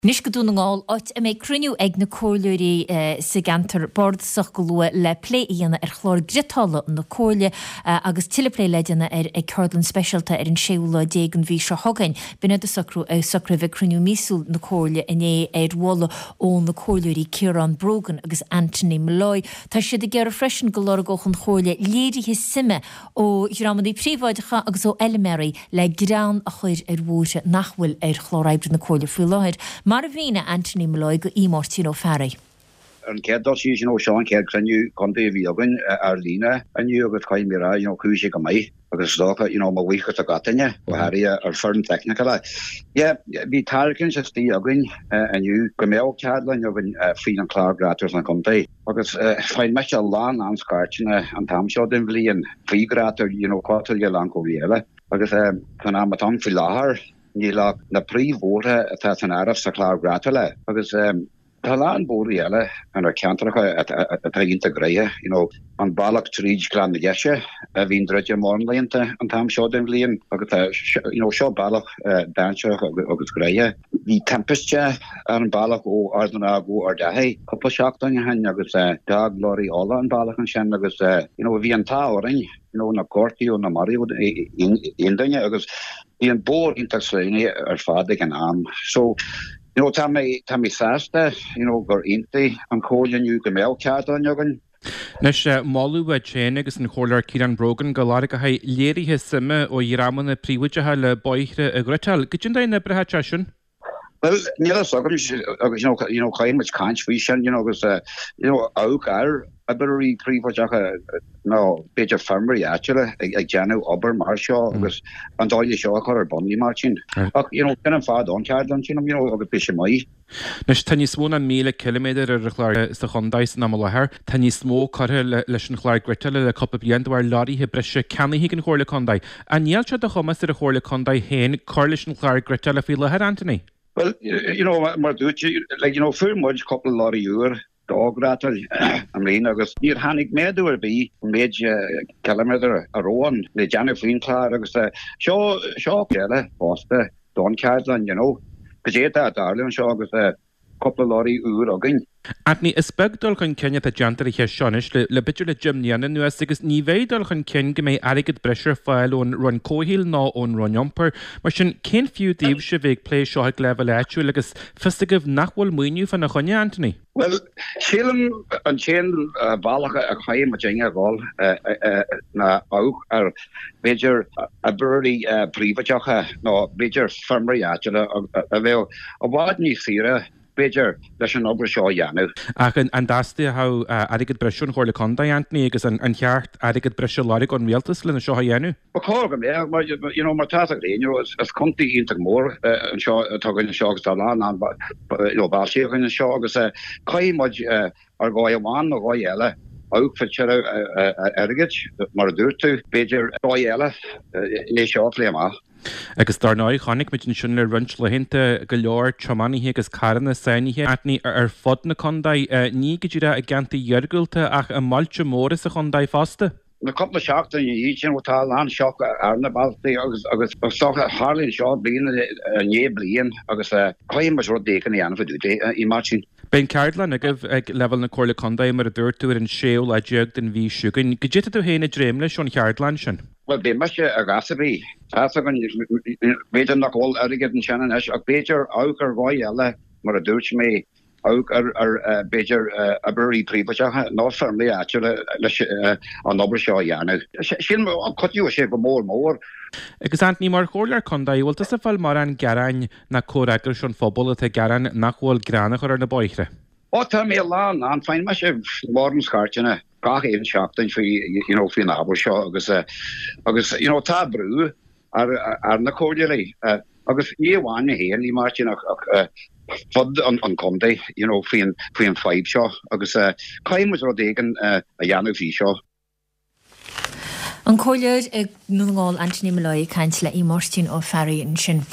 Nis go dún ngáil áit a mé cruniú ag na cóirlúirí sa gantar bordsach go lua le plé íana chlór gritála na cóirle agus tileplé leideanna ag Cardland Specialta an séúla dégan bhí se hogain bina de sacrú sacra bheith cruniú mísú na cóirle iné walla ó na cóirlúirí Ciarán Brogan agus Anthony Malloy. Tá siad ag freisin go leor gochan cóirle léirithe sime ó hiramadaí príomhaidecha agus ó Elmery le grán a chuir bhúte nachhfuil chlóráibre na cóirle fuil láir. Mar bhína Anthony Malloy go Martin O'Farry. An cedal sí Seán ced cruniú contaí bhí agan ar lína aniu agus chaimíra cúise go mai agus dócha má bhuicha a gatainne ó haí ar fearn technical. Bhí tarcinn sa tí agan aniu go méh ceadlainn agan fí an chlárgratars an contaí. Agus fáin me a lán an scartine an tamseo den bblion frígratar cuatar le go bhéile agus chun am tam fi láthar níla na príomhóra atá an araf sa chlárgratala agus talán bóri eile an ceantracha atá integréie an bailach tríd glan deise a bhín dreide mórnlaonnta an tam seo den bblion agus seo bailach daseach agus gréie. Bhí tempeste ar an bailach ó ardna go ar dahé coppla seachtain hain agus dag lorí ála an bailach an sin agus bhí an táhaing na cortiú na maríú indaine agus bhí an bór intasléine ar fádig an am. So tá mé sásta gur intaí an cóileniu go méh ceadán jogan. Nes máú a chéine agus an chóir Ciarán Brogan go láir go ha léirithe sime ó dhrámanna príomhaidethe le báithre a ghretal. Go dtí na brethe teisiún? Well, níl agus chaim much caint fao sin agus ág ar aberí príomhaidethe beidir fermarí áiteile ag deanú obair mar seo agus an dáile seo chu ar bonní mar sin. Ach gan an fád an ceardan sin agus bise mai. Nes tá ní smó an 1000 kilometr ar chláir sa chundáis na lethir, tá ní smó chutha leis an chláir greitile le coppa blianúir láiríthe brise ceannaí an chóirla condaid. A níl se a chumas ar a chóirla condaid héin chuir leis an chláir greitile fi lethir, Anthony? Well, mar dúte, fuair muid couple láirí úr dágratal am líon agus níor hanig méadúir bí méid kilometr a róin le deanna faoin chlár agus seo céile fásta don ceadlan, go dé a darlann seo agus couple láirí úr agan. Anthony, is begdul chun cenne a deantar a cheisionis le bitir le Jimníana nuas agus ní bhéidir chun cin go mé aigid breisir fáil ón run cóhíil ná ón runjumper, mar sin cén fiú díobh se bhéh plé seo ag le leitú agus fistigh nachhfuil muoinú fan na chunne, Anthony? Well, sílam an chéan bálacha a chaim a djinge bháil na ág ar beidir a burí príomhaidethe nó beidir fermarí áiteile a bheith a bhád ní síre beidir leis an obair seo dhéanamh. Ach an dásta ha aigid breisiún chóirla condaid, Anthony, agus an cheart aigid breisiú láirigh an rialtas le na seo dhéanamh? Ba chóga mé, mar tá a réon as contaí ionach mór an seo tugann seo agus talán an báilsíochain seo agus caiimiid ar gáid amháin nó gáid eile ág feitiir airgid mar a dúirtú beidir gáid eile le seo lé amach. Agus dar náid chanig mit sin le runt le hinnta go leor chomaníthe agus caranna sainíthe Anthony ar fod na condaid ní go dtíra a gceanta dheargúilta ach a mailte móra sa condaid fásta? Na coppla seachtain í sin bhtá an seo ar na baltaí agus socha hálíonn seo bliana né blion agus chaim mar décan í anfa dúté í mar sin. Ben Cardland ag level na cóirla condaid mar a dúirtú ar an séol a deag den bhí siúgan. Go dtí tú héna dréimle seán Cardland sin? Well, be me a gasabí. Tágan beidir nach bhil airgid an seanan ach beidir ág ar bháid eile mar a dúirt mé ág ar beidir a burí príomhaidethe ná fermaí áiteile leis an obair seo dhéanamh. Sin cotú sé go mór. Agus Anthony, mar chóirlear condaid bhfuil sa bhfuil mar an garainn na córagur sin fphobal a garainn nach bhfuil gránach ar na báithre? Tá mé lán an fáin me sé mór an scartine gach éon seachtain fi na ábhar seo agus tá brú ar na cóirlaí agus níomháin na héan í mar sin fod an condaid faoin fáib seo agus caiimiid rud éigean a dhéanamh fí seo. An cóilead ag ngáil Anthony Malloy caint le Martin O'Farry sin.